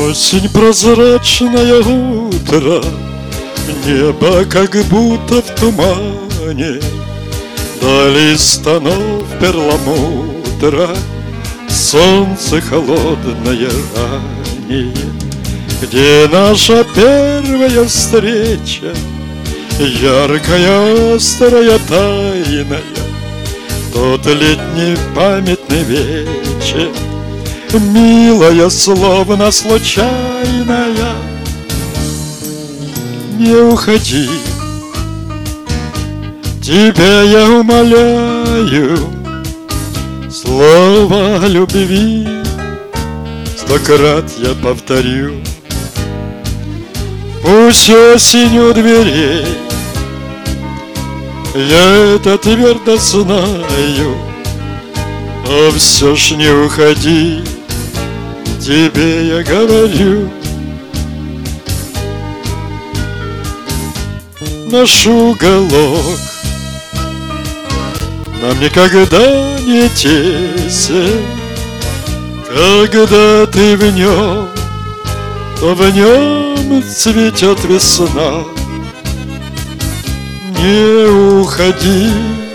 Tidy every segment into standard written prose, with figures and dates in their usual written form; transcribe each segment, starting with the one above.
Осень, прозрачное утро, небо как будто в тумане, вдали станов перламутра, солнце холодное ранее. Где наша первая встреча, яркая, острая, тайная, тот летний памятный вечер, милая, словно случайная. Не уходи, тебя я умоляю, слова любви 100 крат я повторю. Пусть осень у дверей, я это твердо знаю, но все ж не уходи, тебе я говорю. Наш уголок нам никогда не тесен, когда ты в нем, то в нем цветет весна. Не уходи,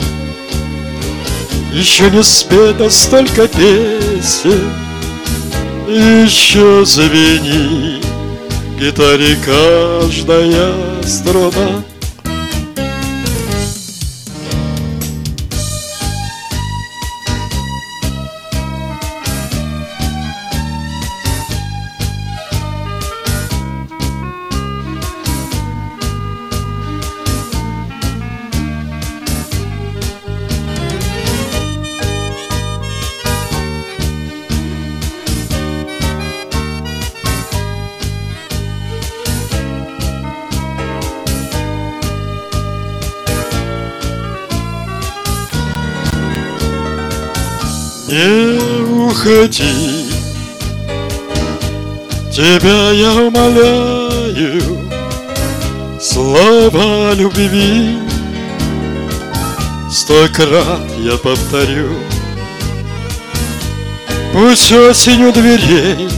еще не спето столько песен, еще звенит в гитаре каждая струна. Не уходи, тебя я умоляю, слова любви 100 крат я повторю. Пусть осень у дверей,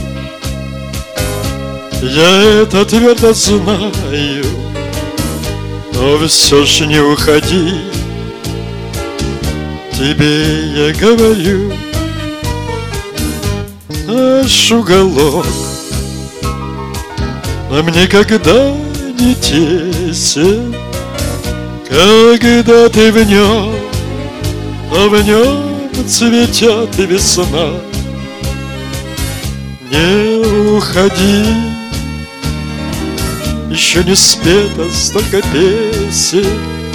я это твердо знаю, но все ж не уходи, тебе я говорю. Наш уголок нам никогда не тесен, когда ты в нем, а в нем цветет весна. Не уходи, еще не спето столько песен,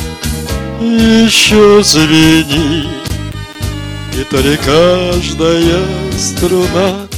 еще звенит в гитаре каждая струна.